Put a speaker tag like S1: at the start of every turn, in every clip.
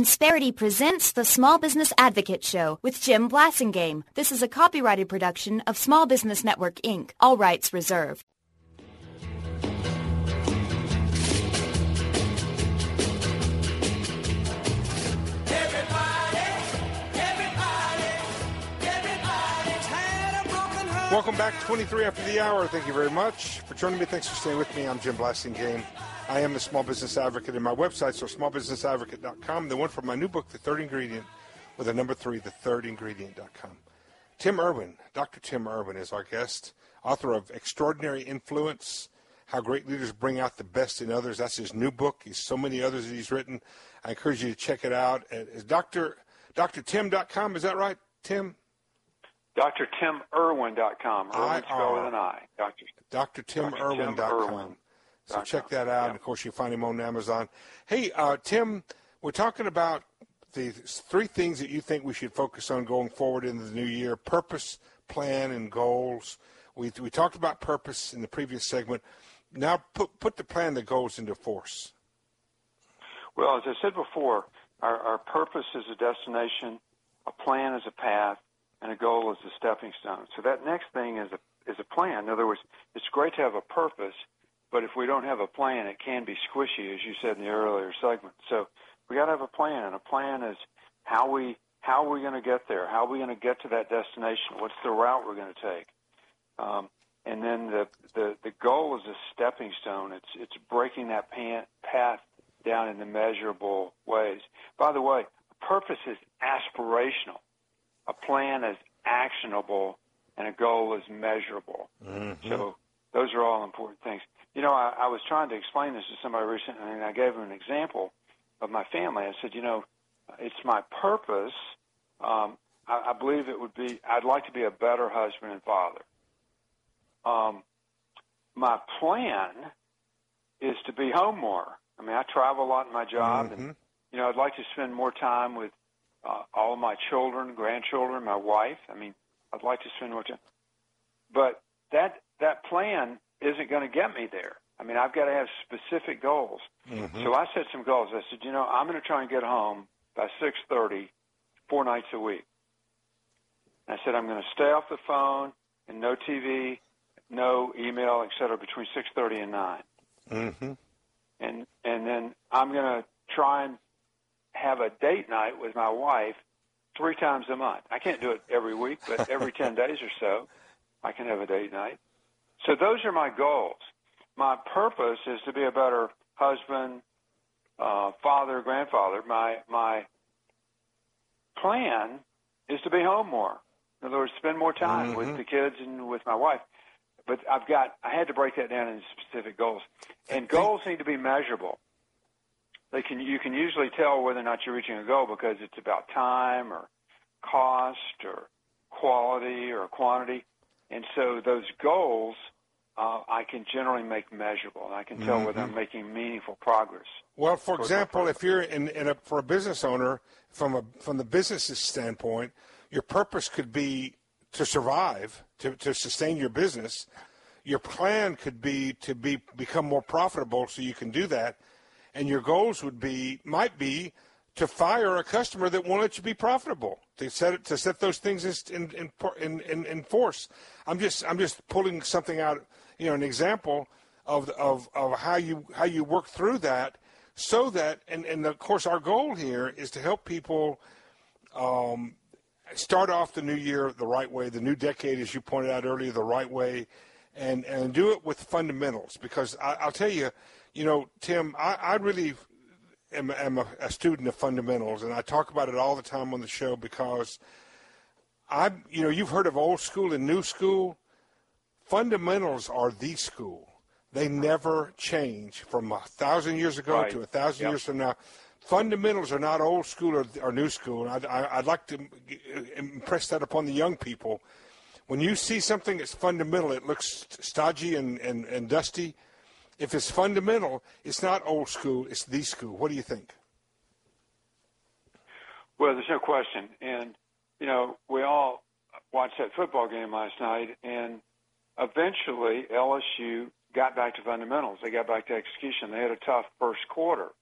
S1: Insperity presents the Small Business Advocate Show with Jim Blasingame. This is a copyrighted production of Small Business Network, Inc., all rights reserved.
S2: Welcome back, 23 after the hour. Thank you very much for joining me. Thanks for staying with me. I'm Jim Blasingame. I am the Small Business Advocate, and my website, so smallbusinessadvocate.com. The one from my new book, The Third Ingredient, with the number 3, thethirdingredient.com. Tim Irwin, Dr. Tim Irwin is our guest, author of Extraordinary Influence, How Great Leaders Bring Out the Best in Others. That's his new book. He's so many others that he's written. I encourage you to check it out. It's drtim.com. Is that right, Tim?
S3: drtimirwin.com. Irwin spelled with an I.
S2: drtimirwin.com. So check that out. And, of course, you can find him on Amazon. Hey, Tim, we're talking about the 3 things that you think we should focus on going forward into the new year: purpose, plan, and goals. We talked about purpose in the previous segment. Now put the plan, the goals into force.
S3: Well, as I said before, our purpose is a destination, a plan is a path, and a goal is a stepping stone. So that next thing is a plan. In other words, it's great to have a purpose, but if we don't have a plan, it can be squishy, as you said in the earlier segment. So we got to have a plan, and a plan is how are we going to get there? How are we going to get to that destination? What's the route we're going to take? And then the goal is a stepping stone. It's breaking that path down into measurable ways. By the way, purpose is aspirational. A plan is actionable, and a goal is measurable. Mm-hmm. So those are all important things. You know, I was trying to explain this to somebody recently, and I gave them an example of my family. I said, it's my purpose. I believe it would be, I'd like to be a better husband and father. My plan is to be home more. I mean, I travel a lot in my job, mm-hmm. and, I'd like to spend more time with all of my children, grandchildren, my wife. I mean, I'd like to spend more time. But that plan isn't going to get me there. I mean, I've got to have specific goals. Mm-hmm. So I set some goals. I said, I'm going to try and get home by 6:30, 4 nights a week. I said, I'm going to stay off the phone and no TV, no email, et cetera, between 6:30 and 9. Mm-hmm. And then I'm going to try and have a date night with my wife 3 times a month. I can't do it every week, but every 10 days or so, I can have a date night. So those are my goals. My purpose is to be a better husband, father, grandfather. My plan is to be home more. In other words, spend more time mm-hmm. with the kids and with my wife. But I had to break that down into specific goals. And goals need to be measurable. You can usually tell whether or not you're reaching a goal because it's about time or cost or quality or quantity. And so those goals I can generally make measurable, and I can tell mm-hmm. whether I'm making meaningful progress.
S2: Well, for example, if you're for a business owner, from the business's standpoint, your purpose could be to survive, to sustain your business. Your plan could be to become more profitable, so you can do that. And your goals might be to fire a customer that won't let you be profitable. To set those things in force. I'm just pulling something out, an example of how you work through that, so that and of course our goal here is to help people start off the new year the right way, the new decade, as you pointed out earlier, the right way, and do it with fundamentals. Because I'll tell you, Tim, I really am a student of fundamentals, and I talk about it all the time on the show because you've heard of old school and new school. Fundamentals are the school. They never change from 1,000 years ago to 1,000 years from now. Fundamentals are not old school or new school. And I'd like to impress that upon the young people. When you see something that's fundamental, it looks stodgy and dusty. If it's fundamental, it's not old school, it's the school. What do you think?
S3: Well, there's no question. And, we all watched that football game last night, and eventually LSU got back to fundamentals. They got back to execution. They had a tough first quarter.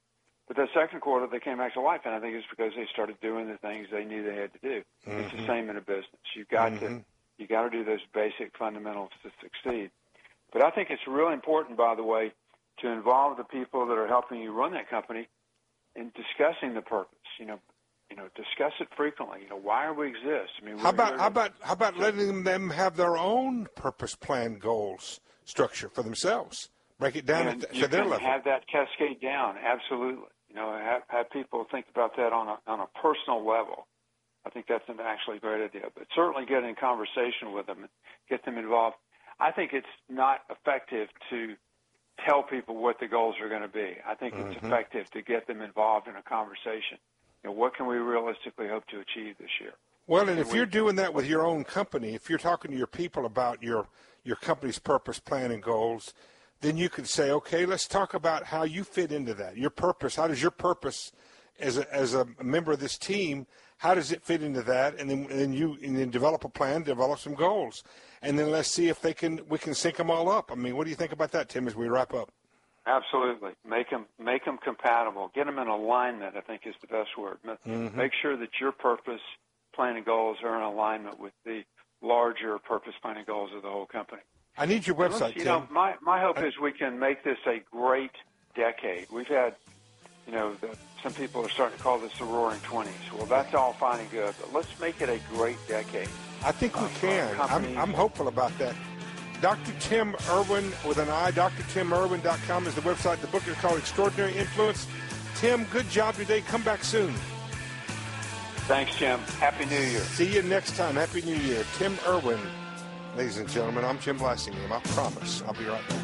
S3: But that second quarter, they came back to life, and I think it's because they started doing the things they knew they had to do. Mm-hmm. It's the same in a business. You've got to do those basic fundamentals to succeed. But I think it's really important, by the way, to involve the people that are helping you run that company in discussing the purpose. Discuss it frequently. Why we exist. I mean, how
S2: about letting them have their own purpose, plan, goals, structure for themselves? Break it down to their level.
S3: Have that cascade down. Absolutely. Have people think about that on a personal level. I think that's actually a great idea. But certainly get in conversation with them and get them involved. I think it's not effective to tell people what the goals are going to be. I think it's effective to get them involved in a conversation. What can we realistically hope to achieve this year?
S2: Well, and if you're doing that with your own company, if you're talking to your people about your company's purpose, plan, and goals, then you could say, okay, let's talk about how you fit into that. Your purpose, how does your purpose as a member of this team, how does it fit into that? And then develop a plan, develop some goals. And then let's see if we can sync them all up. I mean, what do you think about that, Tim, as we wrap up?
S3: Absolutely. Make them compatible. Get them in alignment, I think is the best word. Make sure that your purpose, plan, and goals are in alignment with the larger purpose, plan, and goals of the whole company.
S2: I need your website, Tim.
S3: My hope is we can make this a great decade. We've had, some people are starting to call this the Roaring 20s. Well, that's all fine and good, but let's make it a great decade.
S2: I think we can. I'm hopeful about that. Dr. Tim Irwin with an I, drtimirwin.com is the website. The book is called Extraordinary Influence. Tim, good job today. Come back soon.
S3: Thanks, Jim. Happy New Year.
S2: See you next time. Happy New Year. Tim Irwin. Ladies and gentlemen, I'm Jim Blasingame. I promise I'll be right back.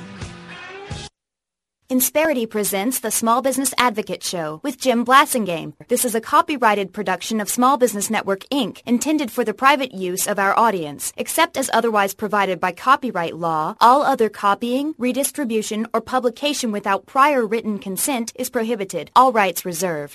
S1: Insperity presents the Small Business Advocate Show with Jim Blasingame. This is a copyrighted production of Small Business Network, Inc., intended for the private use of our audience. Except as otherwise provided by copyright law, all other copying, redistribution, or publication without prior written consent is prohibited. All rights reserved.